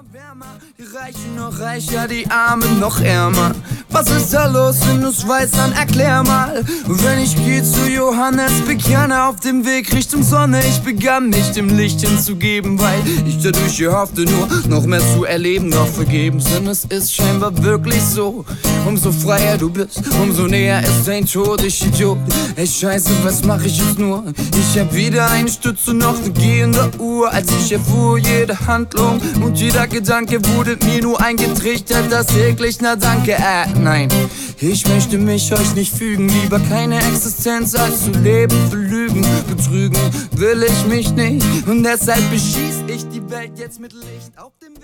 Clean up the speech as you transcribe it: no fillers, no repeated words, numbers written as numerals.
Die Reichen noch reicher, die Armen noch ärmer. Was ist da los, wenn du's weißt, dann erklär mal. Wenn ich geh zu Johannes Bekerner auf dem Weg Richtung Sonne, ich begann mich dem Licht hinzugeben, weil ich dadurch hoffte, nur noch mehr zu erleben, doch vergebens, denn es ist scheinbar wirklich so. Umso freier du bist, umso näher ist dein Tod, ich Idiot. Ey Scheiße, was mach ich jetzt nur? Ich hab wieder eine Stütze, noch eine gehende Uhr. Als ich erfuhr, jede Handlung und jeder Gedanke wurde mir nur eingetrichtert, das täglich, na danke, nein. Ich möchte mich euch nicht fügen, lieber keine Existenz als zu leben für Lügen. Betrügen will ich mich nicht und deshalb beschieß ich die Welt jetzt mit Licht auf dem Weg.